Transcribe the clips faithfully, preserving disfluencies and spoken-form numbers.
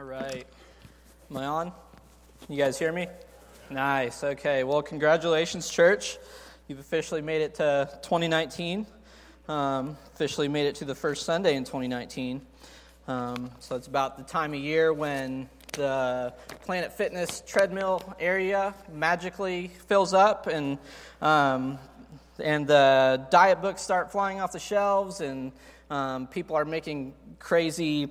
right. Am I on? You guys hear me? Nice. Okay. Well, congratulations, church. You've officially made it to twenty nineteen. Um, officially made it to the first Sunday in twenty nineteen. Um, so it's about the time of year when the Planet Fitness treadmill area magically fills up, and um, and the diet books start flying off the shelves, and um, people are making crazy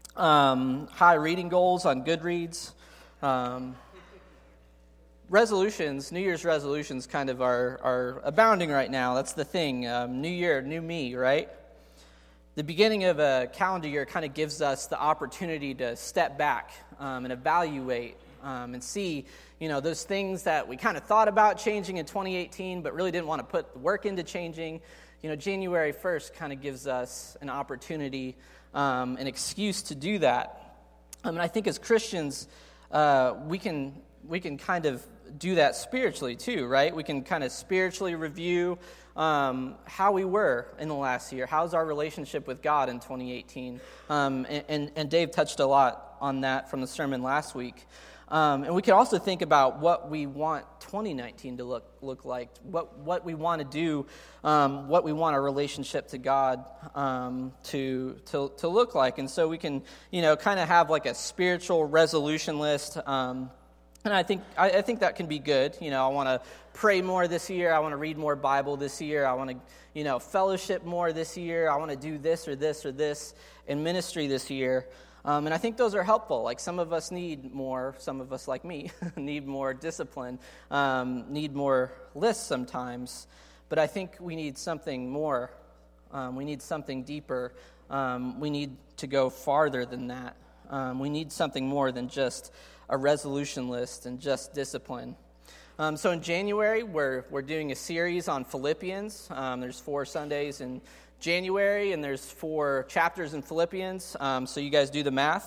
um, high reading goals on Goodreads. Um, resolutions, New Year's resolutions, kind of are are abounding right now. That's the thing. Um, new year, new me, right? The beginning of a calendar year kind of gives us the opportunity to step back um, and evaluate um, and see, you know, those things that we kind of thought about changing in twenty eighteen, but really didn't want to put the work into changing. You know, January first kind of gives us an opportunity, um, an excuse to do that. I mean, I think as Christians, uh, we can we can kind of do that spiritually too, right? We can kind of spiritually review um, how we were in the last year. How's our relationship with God in twenty eighteen? Um, and, and, and Dave touched a lot on that from the sermon last week. Um, and we can also think about what we want twenty nineteen to look look like, what what we want to do, um, what we want our relationship to God um, to to to look like. And so we can, you know, kind of have like a spiritual resolution list. Um, And I think I, I think that can be good. You know, I want to pray more this year. I want to read more Bible this year. I want to, you know, fellowship more this year. I want to do this or this or this in ministry this year. Um, and I think those are helpful. Like some of us need more. Some of us, like me, need more discipline, um, need more lists sometimes. But I think we need something more. Um, we need something deeper. Um, we need to go farther than that. Um, we need something more than just a resolution list and just discipline. Um, so in January, we're we're doing a series on Philippians. Um, there's four Sundays in January, and there's four chapters in Philippians. Um, so you guys do the math.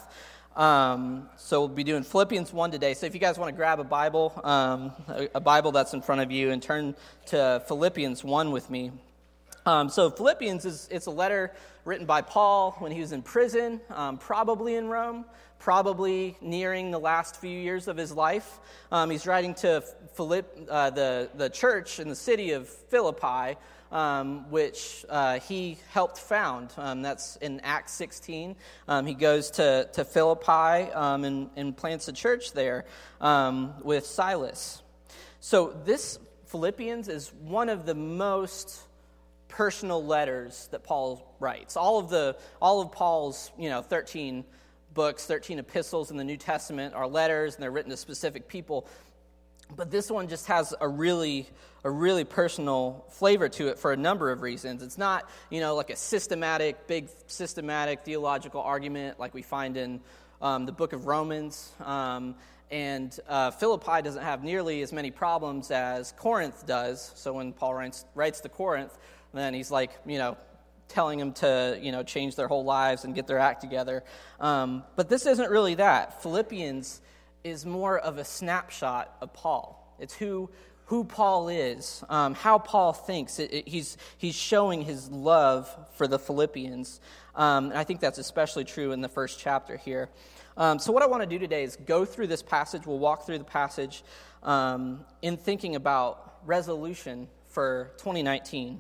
Um, so we'll be doing Philippians one today. So if you guys want to grab a Bible, um, a, a Bible that's in front of you, and turn to Philippians one with me. Um, so Philippians is it's a letter written by Paul when he was in prison, um, probably in Rome, probably nearing the last few years of his life. Um, he's writing to Philipp, uh, the the church in the city of Philippi, um, which uh, he helped found. Um, that's in Acts sixteen. Um, he goes to to Philippi um, and, and plants a church there um, with Silas. So this Philippians is one of the most personal letters that Paul writes. All of the all of Paul's, you know, thirteen books, thirteen epistles in the New Testament are letters, and they're written to specific people. But this one just has a really a really personal flavor to it for a number of reasons. It's not, you know, like a systematic, big systematic theological argument like we find in um, the book of Romans. Um, and uh, Philippi doesn't have nearly as many problems as Corinth does. So when Paul writes, writes to Corinth, then he's like, you know, telling them to, you know, change their whole lives and get their act together. Um, but this isn't really that. Philippians is more of a snapshot of Paul. It's who who Paul is, um, how Paul thinks. It, it, he's he's showing his love for the Philippians. Um, and I think that's especially true in the first chapter here. Um, so what I want to do today is go through this passage. We'll walk through the passage um, in thinking about resolution for twenty nineteen.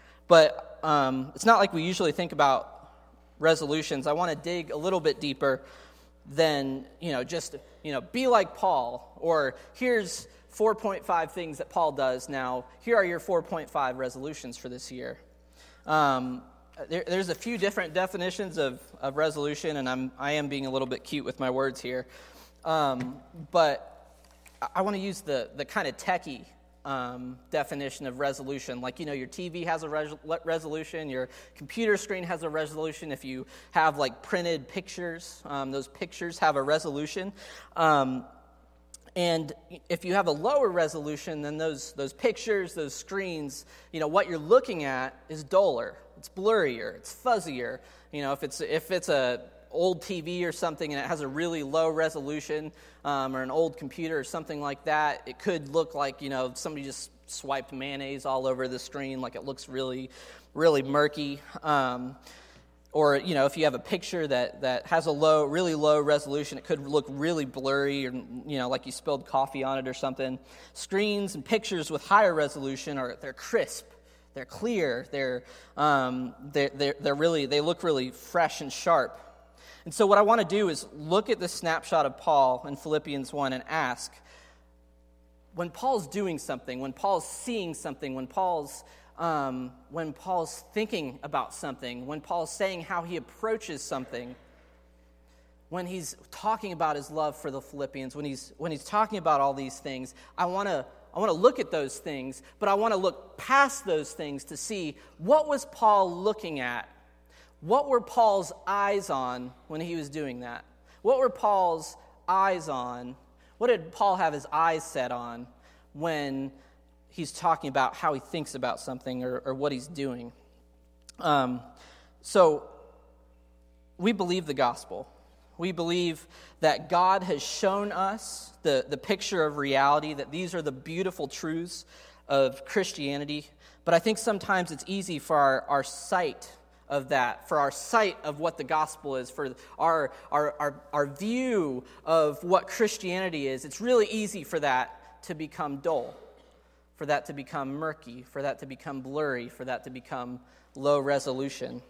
But um, it's not like we usually think about resolutions. I want to dig a little bit deeper than, you know, just, you know, be like Paul, or here's four point five things that Paul does. Now, here are your four point five resolutions for this year. Um, there, there's a few different definitions of, of resolution, and I'm, I am being a little bit cute with my words here. Um, but I, I want to use the, the kind of techie Um, definition of resolution. Like, you know, your T V has a res- resolution, your computer screen has a resolution. If you have, like, printed pictures, um, those pictures have a resolution. Um, and if you have a lower resolution, then those those pictures, those screens, you know, what you're looking at is duller. It's blurrier. It's fuzzier. You know, if it's if it's a old T V or something and it has a really low resolution, um, or an old computer or something like that, it could look like, you know, somebody just swiped mayonnaise all over the screen, like it looks really, really murky. Um, or, you know, if you have a picture that, that has a low, really low resolution, it could look really blurry, or, you know, like you spilled coffee on it or something. Screens and pictures with higher resolution are they're crisp, they're clear, they're um, they're, they're they're really they look really fresh and sharp. And so what I want to do is look at the snapshot of Paul in Philippians one and ask, when Paul's doing something, when Paul's seeing something, when Paul's um, when Paul's thinking about something, when Paul's saying how he approaches something, when he's talking about his love for the Philippians, when he's when he's talking about all these things, I want to I want to look at those things, but I want to look past those things to see, what was Paul looking at? What were Paul's eyes on when he was doing that? What were Paul's eyes on? What did Paul have his eyes set on when he's talking about how he thinks about something, or, or what he's doing? Um, so we believe the gospel. We believe that God has shown us the, the picture of reality, that these are the beautiful truths of Christianity. But I think sometimes it's easy for our, our sight of that, for our sight of what the gospel is, for our, our, our, our view of what Christianity is. It's really easy for that to become dull, for that to become murky, for that to become blurry, for that to become low resolution.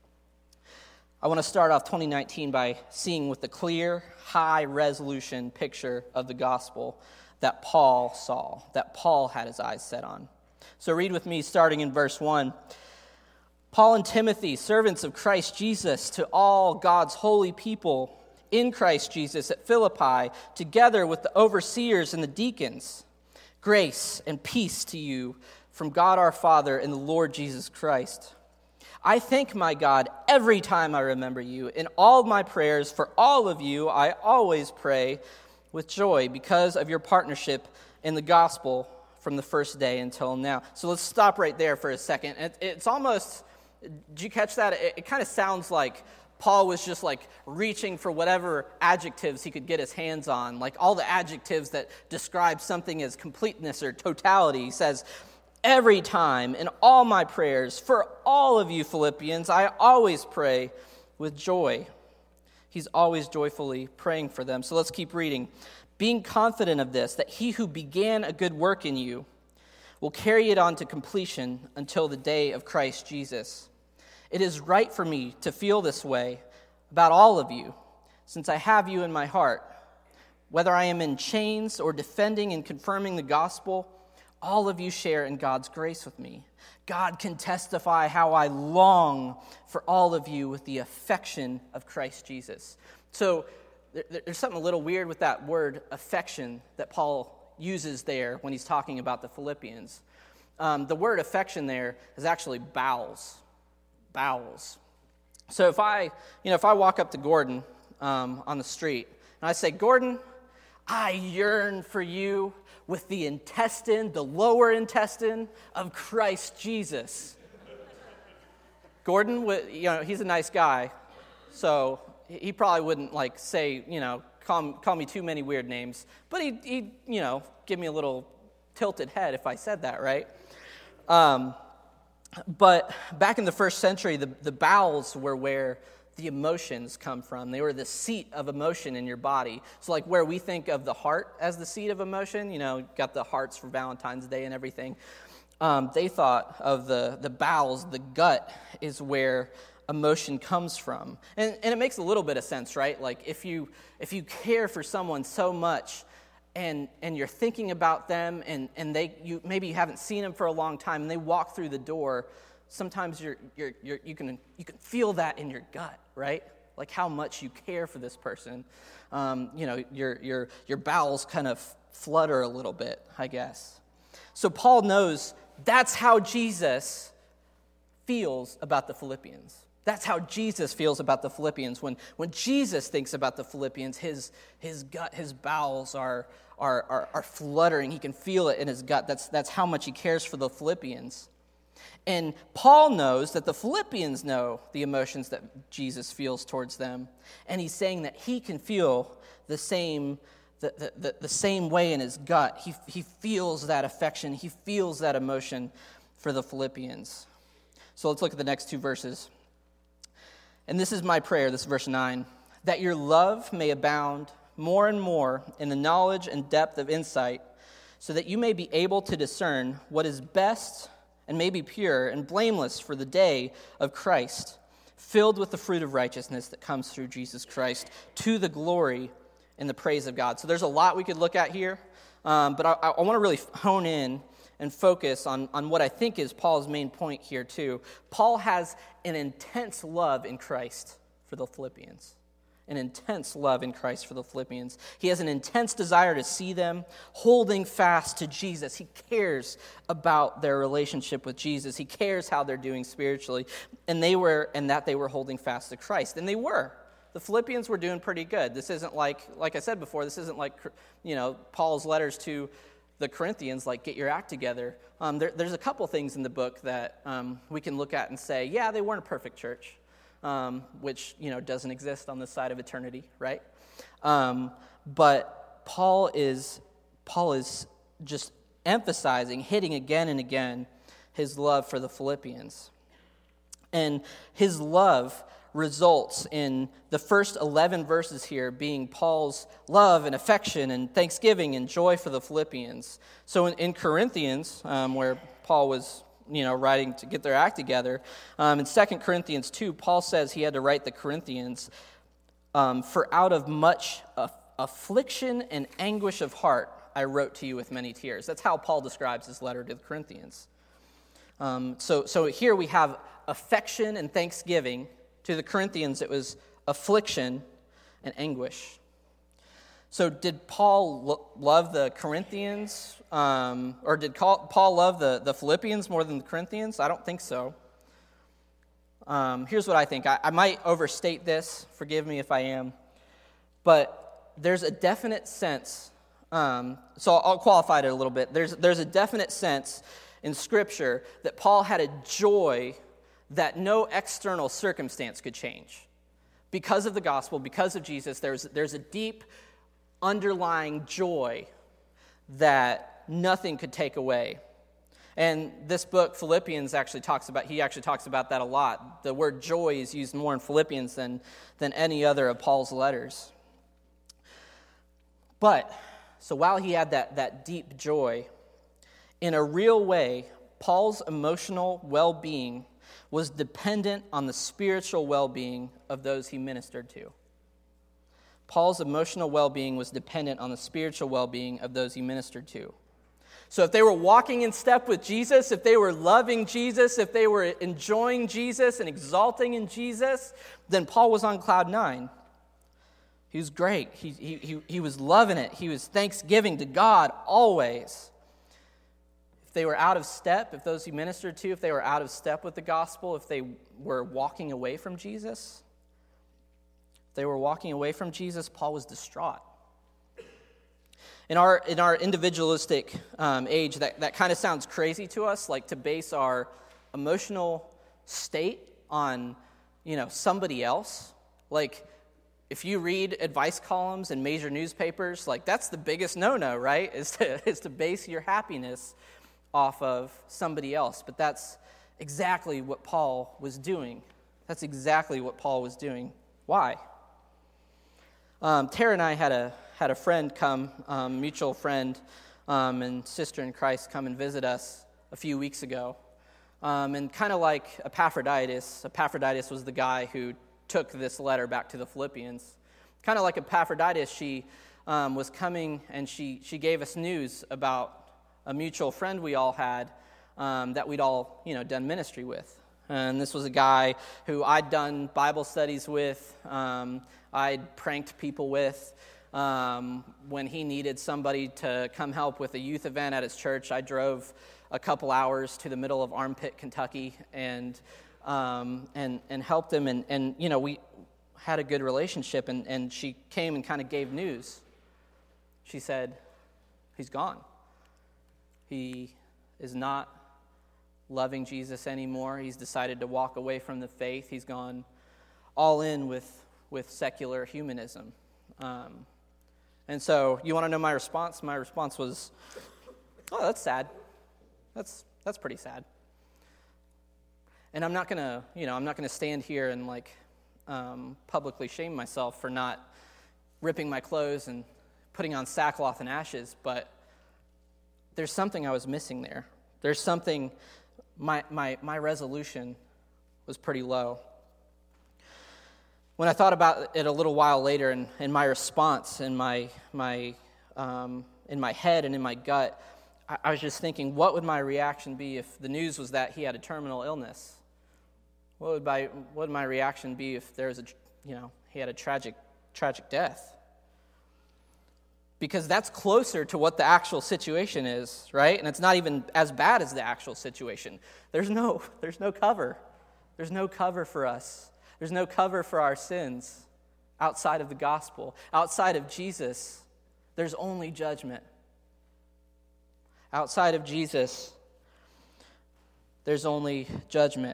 I want to start off twenty nineteen by seeing with the clear, high-resolution picture of the gospel that Paul saw, that Paul had his eyes set on. So read with me, starting in verse one. Paul and Timothy, servants of Christ Jesus, to all God's holy people in Christ Jesus at Philippi, together with the overseers and the deacons, grace and peace to you from God our Father and the Lord Jesus Christ. I thank my God every time I remember you. In all my prayers for all of you, I always pray with joy because of your partnership in the gospel from the first day until now. So let's stop right there for a second. It, it's almost, did you catch that? It, it kind of sounds like Paul was just like reaching for whatever adjectives he could get his hands on, like all the adjectives that describe something as completeness or totality. He says, every time in all my prayers for all of you Philippians, I always pray with joy. He's always joyfully praying for them. So let's keep reading. Being confident of this, that he who began a good work in you will carry it on to completion until the day of Christ Jesus. It is right for me to feel this way about all of you, since I have you in my heart. Whether I am in chains or defending and confirming the gospel, all of you share in God's grace with me. God can testify how I long for all of you with the affection of Christ Jesus. So there, there's something a little weird with that word affection that Paul uses there when he's talking about the Philippians. Um, the word affection there is actually bowels. Bowels. So if I, you know, if I walk up to Gordon um, on the street and I say, Gordon, I yearn for you with the intestine, the lower intestine of Christ Jesus. Gordon, you know, he's a nice guy, so he probably wouldn't like say, you know, call, call me too many weird names, but he'd, he'd, you know, give me a little tilted head if I said that, right? Um, but back in the first century, the, the bowels were where the emotions come from. They were the seat of emotion in your body. So like where we think of the heart as the seat of emotion, you know, got the hearts for Valentine's Day and everything. Um, they thought of the, the bowels, the gut is where emotion comes from. And, and it makes a little bit of sense, right? Like if you if you care for someone so much and and you're thinking about them and, and they you maybe you haven't seen them for a long time and they walk through the door, sometimes you're, you're, you're, you can you can feel that in your gut, right? Like how much you care for this person. Um, you know, your your your bowels kind of flutter a little bit, I guess. So Paul knows that's how Jesus feels about the Philippians. That's how Jesus feels about the Philippians. When when Jesus thinks about the Philippians, his his gut, his bowels are are are, are fluttering. He can feel it in his gut. That's that's how much he cares for the Philippians. And Paul knows that the Philippians know the emotions that Jesus feels towards them. And he's saying that he can feel the same the, the, the, the same way in his gut. He, he feels that affection. He feels that emotion for the Philippians. So let's look at the next two verses. And this is my prayer, this is verse nine, that your love may abound more and more in the knowledge and depth of insight, so that you may be able to discern what is best and may be pure and blameless for the day of Christ, filled with the fruit of righteousness that comes through Jesus Christ, to the glory and the praise of God. So there's a lot we could look at here, um, but I, I want to really hone in and focus on, on what I think is Paul's main point here too. Paul has an intense love in Christ for the Philippians. An intense love in Christ for the Philippians. He has an intense desire to see them holding fast to Jesus. He cares about their relationship with Jesus. He cares how they're doing spiritually. And they were, and that they were holding fast to Christ. And they were. The Philippians were doing pretty good. This isn't like, like I said before, this isn't like, you know, Paul's letters to the Corinthians, like, get your act together. Um, there, there's a couple things in the book that um, we can look at and say, yeah, they weren't a perfect church. Um, which, you know, doesn't exist on this side of eternity, right? Um, but Paul is Paul is just emphasizing, hitting again and again, his love for the Philippians. And his love results in the first eleven verses here being Paul's love and affection and thanksgiving and joy for the Philippians. So in, in Corinthians, um, where Paul was you know, writing to get their act together. Um, in Second Corinthians two, Paul says he had to write the Corinthians, um, for out of much aff- affliction and anguish of heart, I wrote to you with many tears. That's how Paul describes his letter to the Corinthians. Um, so, so here we have affection and thanksgiving. To the Corinthians, it was affliction and anguish. So did Paul lo- love the Corinthians, um, or did Paul love the, the Philippians more than the Corinthians? I don't think so. Um, here's what I think. I, I might overstate this. Forgive me if I am. But there's a definite sense, um, so I'll, I'll qualify it a little bit. There's, there's a definite sense in Scripture that Paul had a joy that no external circumstance could change. Because of the gospel, because of Jesus, there's, there's a deep underlying joy that nothing could take away. And this book, Philippians, actually talks about, he actually talks about that a lot. The word joy is used more in Philippians than, than any other of Paul's letters. But, so while he had that, that deep joy, in a real way, Paul's emotional well-being was dependent on the spiritual well-being of those he ministered to. Paul's emotional well-being was dependent on the spiritual well-being of those he ministered to. So if they were walking in step with Jesus, if they were loving Jesus, if they were enjoying Jesus and exalting in Jesus, then Paul was on cloud nine. He was great. He, he, he, he was loving it. He was thanksgiving to God always. If they were out of step, if those he ministered to, if they were out of step with the gospel, if they were walking away from Jesus, if they were walking away from Jesus, Paul was distraught. In our in our individualistic um, age, that, that kind of sounds crazy to us, like to base our emotional state on, you know, somebody else. Like, if you read advice columns in major newspapers, like, that's the biggest no-no, right? Is to is to base your happiness off of somebody else. But that's exactly what Paul was doing. That's exactly what Paul was doing. Why? Um, Tara and I had a had a friend come, um, mutual friend um, and sister in Christ, come and visit us a few weeks ago. Um, and kind of like Epaphroditus, Epaphroditus was the guy who took this letter back to the Philippians. Kind of like Epaphroditus, she um, was coming and she she gave us news about a mutual friend we all had um, that we'd all, you know, done ministry with. And this was a guy who I'd done Bible studies with, um, I'd pranked people with. Um, when he needed somebody to come help with a youth event at his church, I drove a couple hours to the middle of Armpit, Kentucky, and um, and and helped him. And, and you know, we had a good relationship. And, and she came and kind of gave news. She said, "He's gone. He is not loving Jesus anymore. He's decided to walk away from the faith. He's gone all in with with secular humanism." Um, and so, you want to know my response? My response was, "Oh, that's sad. That's that's pretty sad." And I'm not gonna, you know, I'm not gonna stand here and like um, publicly shame myself for not ripping my clothes and putting on sackcloth and ashes, but there's something I was missing there. There's something, my my my resolution was pretty low. When I thought about it a little while later, and, and my response in my my um, in my head and in my gut, I, I was just thinking, what would my reaction be if the news was that he had a terminal illness? What would my what would my reaction be if there was a you know he had a tragic tragic death? Because that's closer to what the actual situation is, right? And it's not even as bad as the actual situation. There's no there's no cover. There's no cover for us. There's no cover for our sins outside of the gospel. Outside of Jesus, there's only judgment. Outside of Jesus, there's only judgment.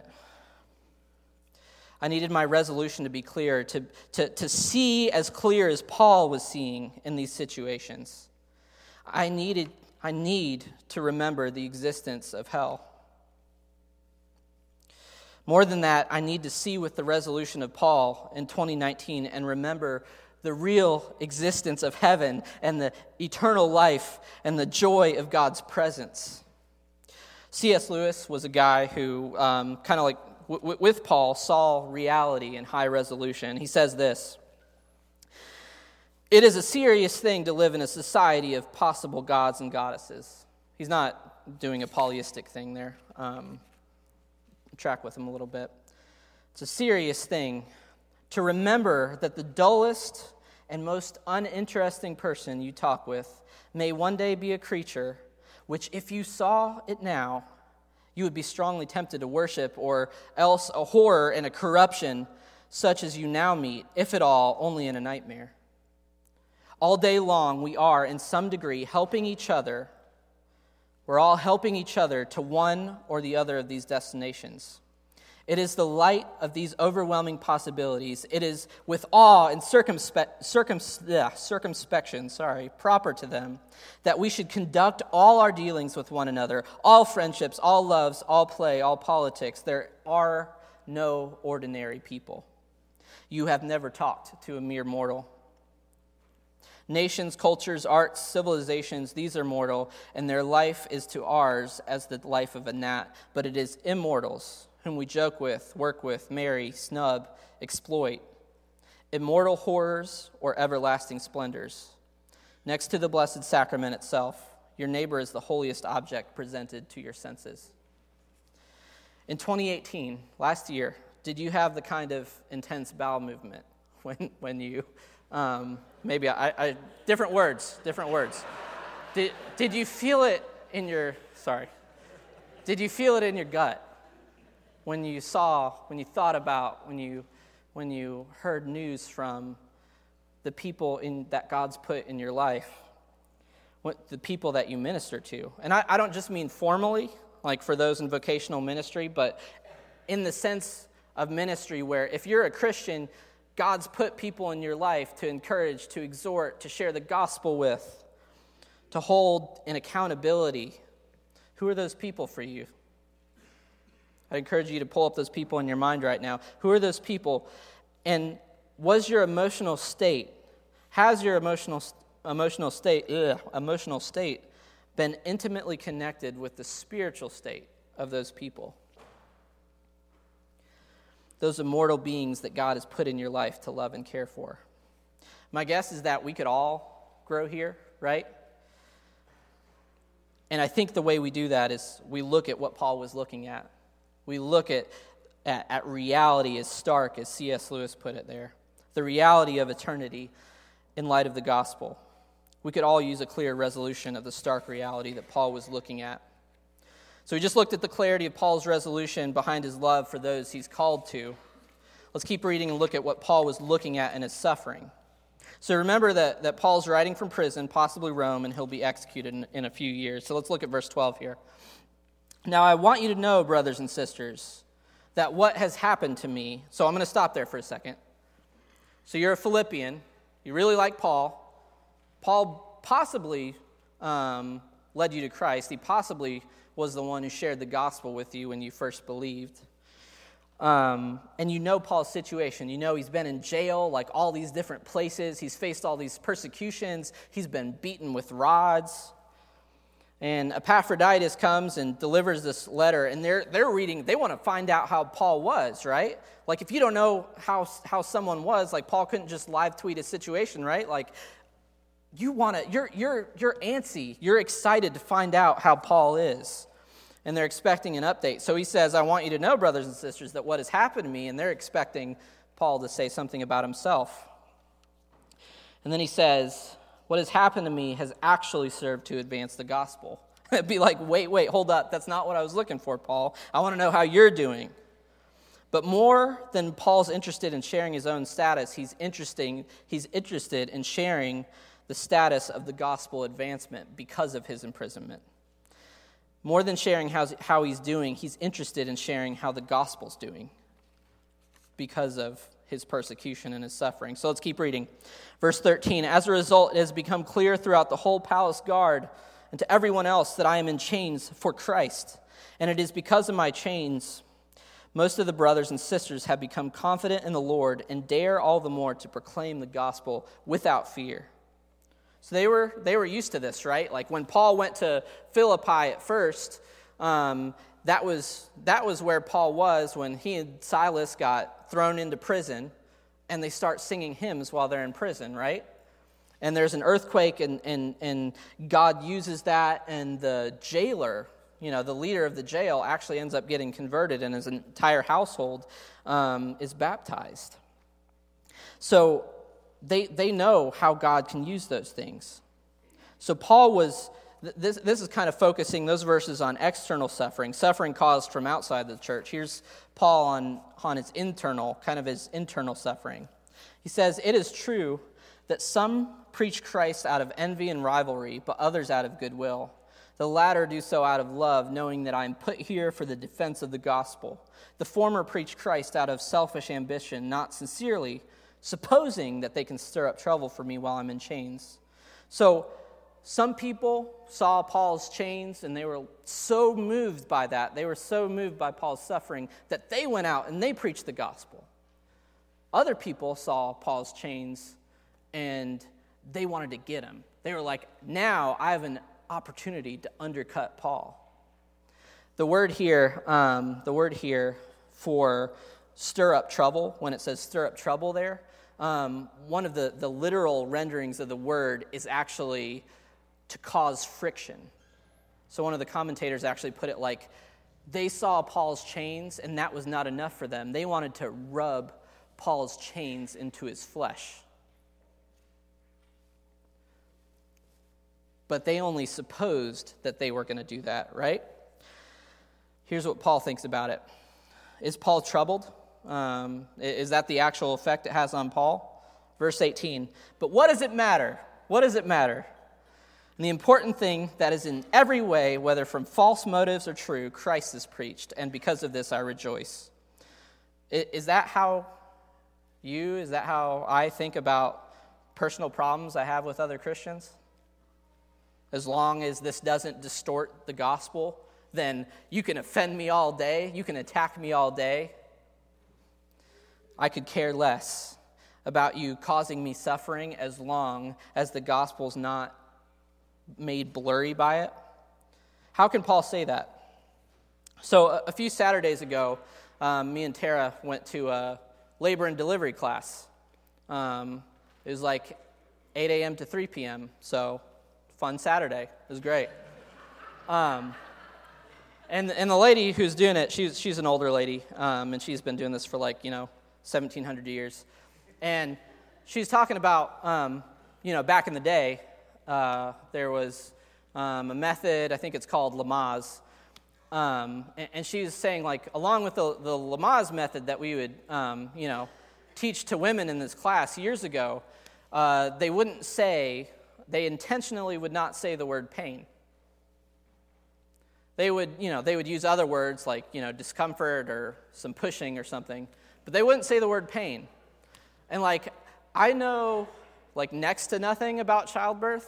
I needed my resolution to be clear, to, to, to see as clear as Paul was seeing in these situations. I needed, I need to remember the existence of hell. More than that, I need to see with the resolution of Paul in twenty nineteen and remember the real existence of heaven and the eternal life and the joy of God's presence. C S Lewis was a guy who um, kind of like w- with Paul saw reality in high resolution. He says this: "It is a serious thing to live in a society of possible gods and goddesses." He's not doing a polyistic thing there. Um, track with him a little bit. It's a serious thing to remember that the dullest and most uninteresting person you talk with may one day be a creature which, if you saw it now, you would be strongly tempted to worship, or else a horror and a corruption such as you now meet, if at all, only in a nightmare. All day long we are, in some degree, helping each other. We're all helping each other to one or the other of these destinations. It is the light of these overwhelming possibilities. It is with awe and circumspe- circums- yeah, circumspection, sorry, proper to them, that we should conduct all our dealings with one another, all friendships, all loves, all play, all politics. There are no ordinary people. You have never talked to a mere mortal. Nations, cultures, arts, civilizations, these are mortal, and their life is to ours as the life of a gnat, but it is immortals whom we joke with, work with, marry, snub, exploit. Immortal horrors or everlasting splendors. Next to the blessed sacrament itself, your neighbor is the holiest object presented to your senses. In twenty eighteen, last year, did you have the kind of intense bowel movement when when you... Um, maybe I, I, different words, different words. Did, did you feel it in your, sorry, did you feel it in your gut when you saw, when you thought about, when you, when you heard news from the people in, that God's put in your life, what, the people that you minister to? And I, I don't just mean formally, like for those in vocational ministry, but in the sense of ministry where if you're a Christian, God's put people in your life to encourage, to exhort, to share the gospel with, to hold in accountability. Who are those people for you? I encourage you to pull up those people in your mind right now. Who are those people? And was your emotional state, has your emotional emotional state, ugh, emotional state been intimately connected with the spiritual state of those people? Those immortal beings that God has put in your life to love and care for. My guess is that we could all grow here, right? And I think the way we do that is we look at what Paul was looking at. We look at, at, at reality as stark as C S Lewis put it there. The reality of eternity in light of the gospel. We could all use a clear resolution of the stark reality that Paul was looking at. So we just looked at the clarity of Paul's resolution behind his love for those he's called to. Let's keep reading and look at what Paul was looking at in his suffering. So remember that, that Paul's writing from prison, possibly Rome, and he'll be executed in, in a few years. So let's look at verse twelve here. Now I want you to know, brothers and sisters, that what has happened to me... So I'm going to stop there for a second. So you're a Philippian. You really like Paul. Paul possibly um, led you to Christ. He possibly was the one who shared the gospel with you when you first believed. Um, and you know Paul's situation. You know he's been in jail, like all these different places. He's faced all these persecutions. He's been beaten with rods. And Epaphroditus comes and delivers this letter, and they're they're reading. They want to find out how Paul was, right? Like if you don't know how how someone was, like Paul couldn't just live tweet his situation, right? Like you want to, you're you're you're antsy. You're excited to find out how Paul is. And they're expecting an update. So he says, I want you to know, brothers and sisters, that what has happened to me, and they're expecting Paul to say something about himself. And then he says, what has happened to me has actually served to advance the gospel. It'd be like, wait, wait, hold up. That's not what I was looking for, Paul. I want to know how you're doing. But more than Paul's interested in sharing his own status, he's interesting, he's interested in sharing the status of the gospel advancement because of his imprisonment. More than sharing how, how he's doing, he's interested in sharing how the gospel's doing because of his persecution and his suffering. So let's keep reading. Verse thirteen, as a result, it has become clear throughout the whole palace guard and to everyone else that I am in chains for Christ. And it is because of my chains, most of the brothers and sisters have become confident in the Lord and dare all the more to proclaim the gospel without fear. So they were they were used to this, right? Like when Paul went to Philippi at first, um, that was that was where Paul was when he and Silas got thrown into prison, and they start singing hymns while they're in prison, right? And there's an earthquake, and and and God uses that, and the jailer, you know, the leader of the jail, actually ends up getting converted, and his entire household um, is baptized. So They they know how God can use those things. So Paul was, this, this is kind of focusing those verses on external suffering, suffering caused from outside the church. Here's Paul on, on his internal, kind of his internal suffering. He says, it is true that some preach Christ out of envy and rivalry, but others out of goodwill. The latter do so out of love, knowing that I am put here for the defense of the gospel. The former preach Christ out of selfish ambition, not sincerely, supposing that they can stir up trouble for me while I'm in chains. So some people saw Paul's chains, and they were so moved by that. They were so moved by Paul's suffering that they went out and they preached the gospel. Other people saw Paul's chains, and they wanted to get him. They were like, now I have an opportunity to undercut Paul. The word here, um, the word here for stir up trouble, when it says stir up trouble there, Um, one of the, the literal renderings of the word is actually to cause friction. So one of the commentators actually put it like, they saw Paul's chains, and that was not enough for them. They wanted to rub Paul's chains into his flesh. But they only supposed that they were going to do that, right? Here's what Paul thinks about it. Is Paul troubled? Um, is that the actual effect it has on Paul? Verse eighteen, but what does it matter? What does it matter? And the important thing that is in every way, whether from false motives or true, Christ is preached, and because of this I rejoice. Is that how you, is that how I think about personal problems I have with other Christians? As long as this doesn't distort the gospel, then you can offend me all day, you can attack me all day. I could care less about you causing me suffering as long as the gospel's not made blurry by it. How can Paul say that? So a, a few Saturdays ago, um, me and Tara went to a labor and delivery class. Um, it was like eight a.m. to three p.m., so fun Saturday. It was great. Um, and, and the lady who's doing it, she's, she's an older lady, um, and she's been doing this for like, you know, seventeen hundred years. And she's talking about, um, you know, back in the day, uh, there was um, a method, I think it's called Lamaze. Um, and, and she was saying, like, along with the, the Lamaze method that we would, um, you know, teach to women in this class years ago, uh, they wouldn't say, they intentionally would not say the word pain. They would, you know, they would use other words like, you know, discomfort or some pushing or something. But they wouldn't say the word pain. And, like, I know, like, next to nothing about childbirth,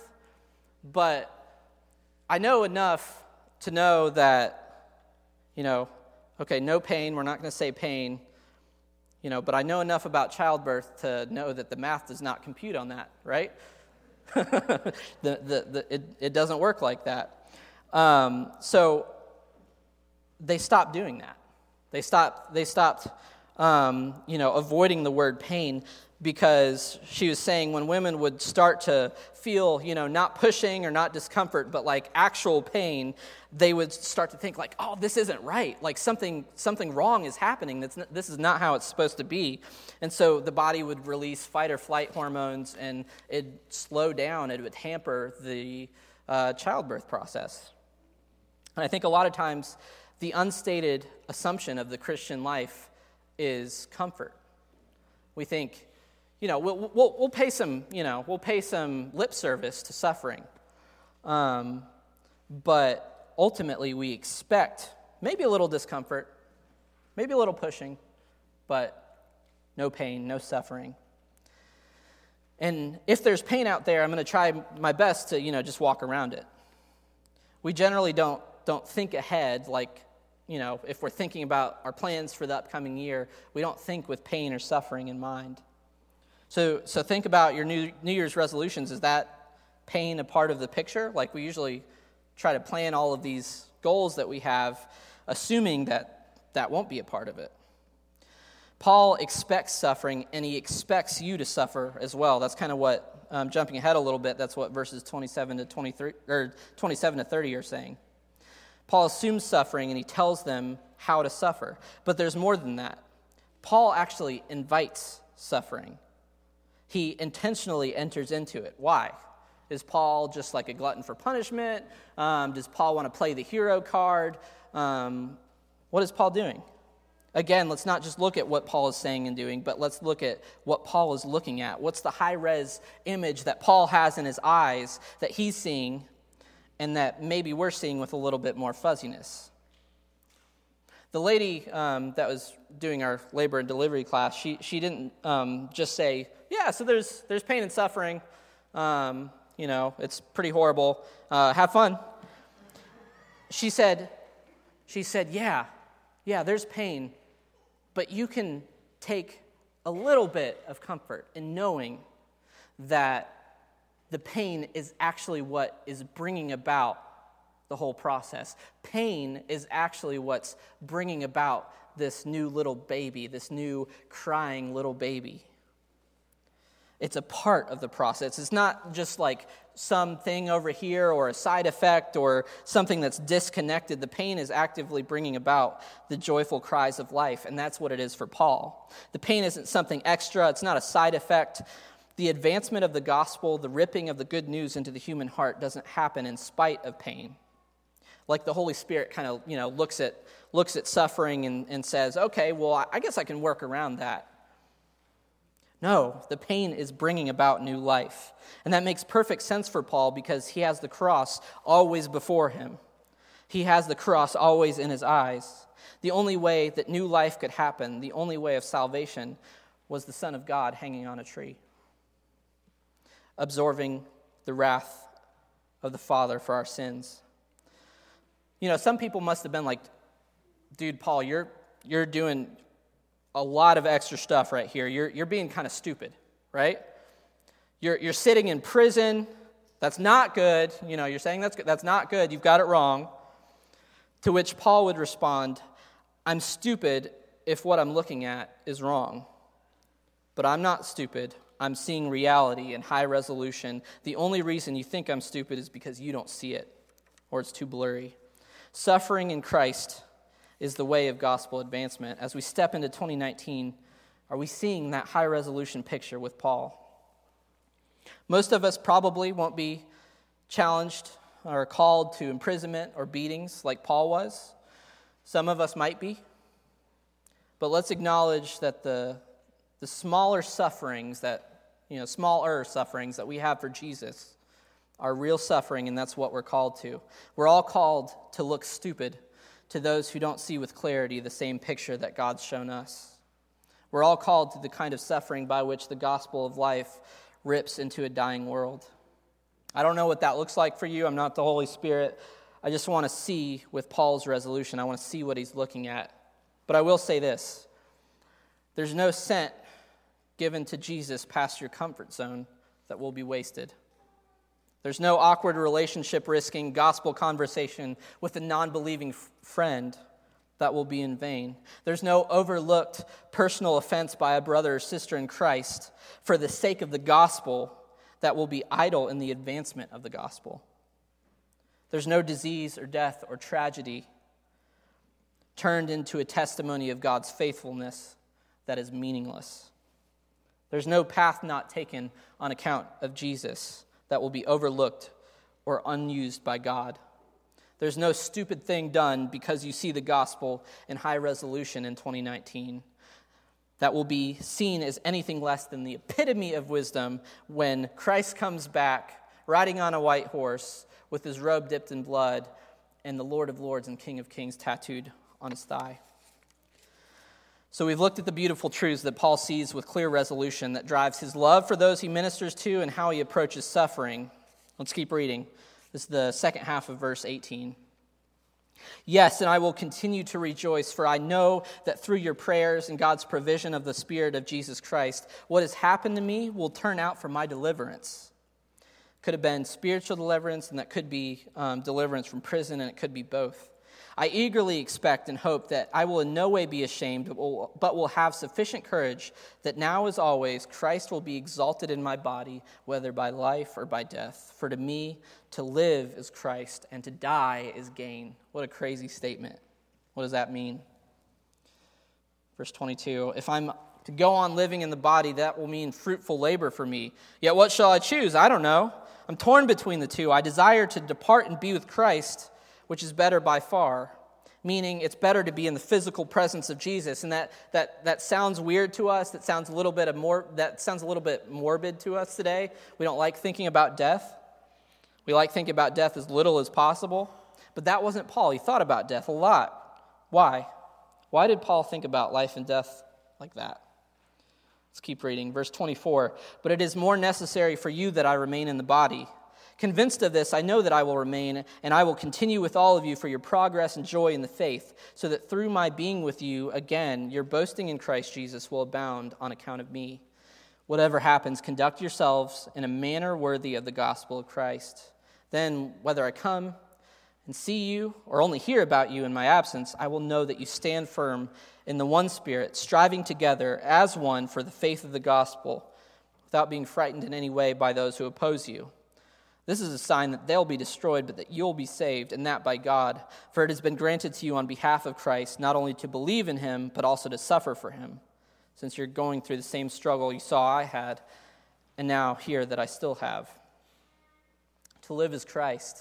but I know enough to know that, you know, Okay, no pain. We're not going to say pain. You know, but I know enough about childbirth to know that the math does not compute on that, right? the, the, the, it, it doesn't work like that. Um, so they stopped doing that. They stopped, they stopped um, you know, avoiding the word pain, because she was saying when women would start to feel, you know, not pushing or not discomfort, but like actual pain, they would start to think like, oh, this isn't right. Like something something wrong is happening. That's not, this is not how it's supposed to be. And so the body would release fight or flight hormones, and it'd slow down. It would hamper the uh, childbirth process. And I think a lot of times the unstated assumption of the Christian life is comfort. We think, you know, we'll, we'll, we'll pay some, you know, we'll pay some lip service to suffering. Um, but ultimately we expect maybe a little discomfort, maybe a little pushing, but no pain, no suffering. And if there's pain out there, I'm going to try my best to, you know, just walk around it. We generally don't don't think ahead, like, you know, if we're thinking about our plans for the upcoming year, we don't think with pain or suffering in mind. So so think about your New, New Year's resolutions. Is that pain a part of the picture? Like, we usually try to plan all of these goals that we have, assuming that that won't be a part of it. Paul expects suffering, and he expects you to suffer as well. That's kind of what, um, jumping ahead a little bit, that's what verses twenty-seven to twenty-three, or twenty-seven to thirty are saying. Paul assumes suffering, and he tells them how to suffer. But there's more than that. Paul actually invites suffering. He intentionally enters into it. Why? Is Paul just like a glutton for punishment? Um, does Paul want to play the hero card? Um, what is Paul doing? Again, let's not just look at what Paul is saying and doing, but let's look at what Paul is looking at. What's the high-res image that Paul has in his eyes that he's seeing and that maybe we're seeing with a little bit more fuzziness? The lady um, that was doing our labor and delivery class, she she didn't um, just say, yeah, so there's there's pain and suffering. Um, you know, it's pretty horrible. Uh, have fun. She said, she said, yeah, yeah, there's pain, but you can take a little bit of comfort in knowing that the pain is actually what is bringing about the whole process. Pain is actually what's bringing about this new little baby, this new crying little baby. It's a part of the process. It's not just like something over here or a side effect or something that's disconnected. The pain is actively bringing about the joyful cries of life, and that's what it is for Paul. The pain isn't something extra. It's not a side effect. The advancement of the gospel, the ripping of the good news into the human heart doesn't happen in spite of pain. Like the Holy Spirit kind of, you know, looks at looks at suffering and, and says, okay, well, I guess I can work around that. No, the pain is bringing about new life. And that makes perfect sense for Paul because he has the cross always before him. He has the cross always in his eyes. The only way that new life could happen, the only way of salvation, was the Son of God hanging on a tree, absorbing the wrath of the Father for our sins. You know, some people must have been like, dude, Paul, you're you're doing a lot of extra stuff right here. You're you're being kind of stupid, right? You're you're sitting in prison. That's not good. You know, you're saying that's good. That's not good. You've got it wrong. To which Paul would respond, I'm stupid if what I'm looking at is wrong. But I'm not stupid. I'm seeing reality in high resolution. The only reason you think I'm stupid is because you don't see it, or it's too blurry. Suffering in Christ is the way of gospel advancement. As we step into twenty nineteen, are we seeing that high resolution picture with Paul? Most of us probably won't be challenged or called to imprisonment or beatings like Paul was. Some of us might be. But let's acknowledge that the the smaller sufferings that, you know, smaller sufferings that we have for Jesus are real suffering, and that's what we're called to. We're all called to look stupid to those who don't see with clarity the same picture that God's shown us. We're all called to the kind of suffering by which the gospel of life rips into a dying world. I don't know what that looks like for you. I'm not the Holy Spirit. I just want to see with Paul's resolution. I want to see what he's looking at But I will say this. There's no cent given to Jesus past your comfort zone that will be wasted. There's no awkward relationship-risking gospel conversation with a non-believing f- friend that will be in vain. There's no overlooked personal offense by a brother or sister in Christ for the sake of the gospel that will be idle in the advancement of the gospel. There's no disease or death or tragedy turned into a testimony of God's faithfulness that is meaningless. There's no path not taken on account of Jesus that will be overlooked or unused by God. There's no stupid thing done because you see the gospel in high resolution in twenty nineteen that will be seen as anything less than the epitome of wisdom when Christ comes back riding on a white horse with his robe dipped in blood and the Lord of Lords and King of Kings tattooed on his thigh. So we've looked at the beautiful truths that Paul sees with clear resolution that drives his love for those he ministers to and how he approaches suffering. Let's keep reading. This is the second half of verse eighteen. Yes, and I will continue to rejoice, for I know that through your prayers and God's provision of the Spirit of Jesus Christ, what has happened to me will turn out for my deliverance. Could have been spiritual deliverance, and that could be um, deliverance from prison, and it could be both. I eagerly expect and hope that I will in no way be ashamed, but will, but will have sufficient courage that now as always Christ will be exalted in my body, whether by life or by death. For to me, to live is Christ, and to die is gain. What a crazy statement. What does that mean? Verse twenty-two, if I'm to go on living in the body, that will mean fruitful labor for me. Yet what shall I choose? I don't know. I'm torn between the two. I desire to depart and be with Christ, which is better by far, meaning it's better to be in the physical presence of Jesus. And that that that sounds weird to us. That sounds a little bit of more that sounds a little bit morbid to us today. We don't like thinking about death. We like thinking about death as little as possible. But that wasn't Paul. He thought about death a lot. Why? Why did Paul think about life and death like that? Let's keep reading. Verse twenty-four, but it is more necessary for you that I remain in the body. Convinced of this, I know that I will remain, and I will continue with all of you for your progress and joy in the faith, so that through my being with you again, your boasting in Christ Jesus will abound on account of me. Whatever happens, conduct yourselves in a manner worthy of the gospel of Christ. Then, whether I come and see you or only hear about you in my absence, I will know that you stand firm in the one Spirit, striving together as one for the faith of the gospel, without being frightened in any way by those who oppose you. This is a sign that they'll be destroyed, but that you'll be saved, and that by God. For it has been granted to you on behalf of Christ, not only to believe in him, but also to suffer for him, since you're going through the same struggle you saw I had, and now hear that I still have. To live is Christ.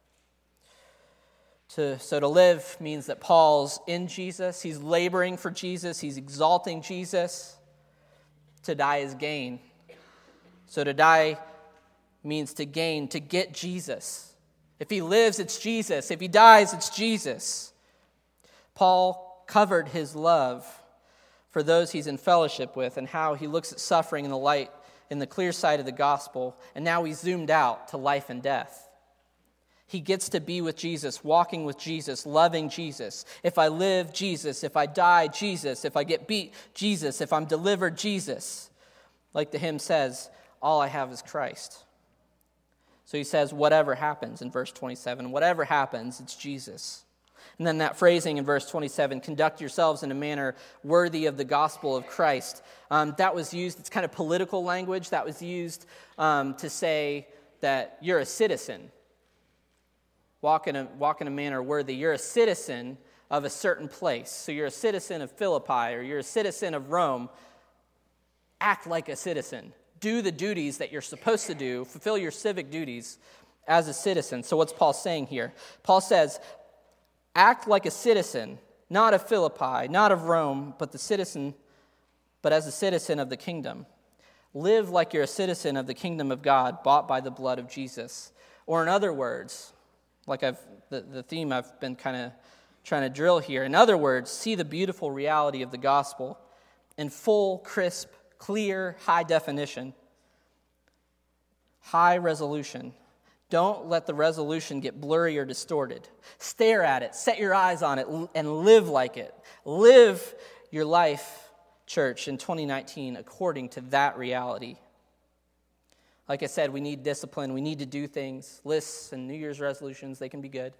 To, so to live means that Paul's in Jesus, he's laboring for Jesus, he's exalting Jesus. To die is gain. So to die means to gain, to get Jesus. If he lives, it's Jesus. If he dies, it's Jesus. Paul covered his love for those he's in fellowship with and how he looks at suffering in the light, in the clear sight of the gospel, and now he zoomed out to life and death. He gets to be with Jesus, walking with Jesus, loving Jesus. If I live, Jesus. If I die, Jesus. If I get beat, Jesus. If I'm delivered, Jesus. Like the hymn says, all I have is Christ. So he says, whatever happens in verse twenty-seven, whatever happens, it's Jesus. And then that phrasing in verse twenty-seven, conduct yourselves in a manner worthy of the gospel of Christ. Um, that was used, it's kind of political language, that was used um, to say that you're a citizen. Walk in, a, walk in a manner worthy. You're a citizen of a certain place. So you're a citizen of Philippi or you're a citizen of Rome. Act like a citizen. Do the duties that you're supposed to do. Fulfill your civic duties as a citizen. So what's Paul saying here? Paul says, act like a citizen, not of Philippi, not of Rome, but the citizen, but as a citizen of the kingdom. Live like you're a citizen of the kingdom of God, bought by the blood of Jesus. Or in other words, like I've the, the theme I've been kind of trying to drill here. In other words, see the beautiful reality of the gospel in full, crisp, clear, high definition, high resolution. Don't let the resolution get blurry or distorted. Stare at it, set your eyes on it, and live like it. Live your life, church, in twenty nineteen according to that reality. Like I said, we need discipline. We need to do things. Lists and New Year's resolutions, they can be good.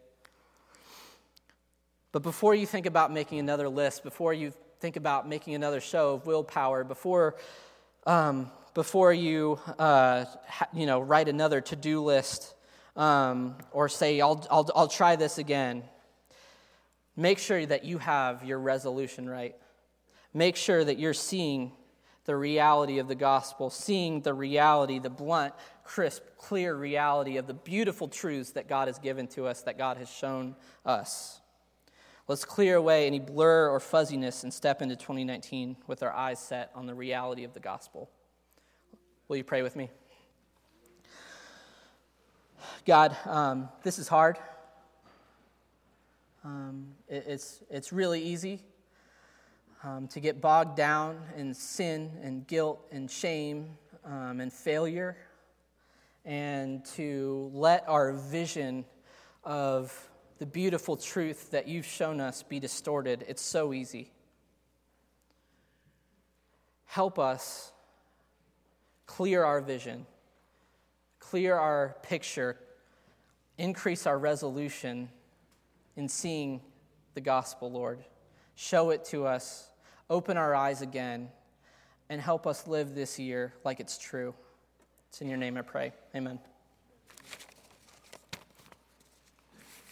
But before you think about making another list, before you think about making another show of willpower, before um, before you uh, ha, you know write another to-do list um, or say I'll I'll I'll try this again, make sure that you have your resolution right. Make sure that you're seeing the reality of the gospel, seeing the reality, the blunt, crisp, clear reality of the beautiful truths that God has given to us, that God has shown us. Let's clear away any blur or fuzziness and step into twenty nineteen with our eyes set on the reality of the gospel. Will you pray with me? God, um, this is hard. Um, it, it's it's really easy um, to get bogged down in sin and guilt and shame um, and failure, and to let our vision of the beautiful truth that you've shown us be distorted. It's so easy. Help us clear our vision, clear our picture, increase our resolution in seeing the gospel, Lord. Show it to us, open our eyes again, and help us live this year like it's true. It's in your name I pray. Amen.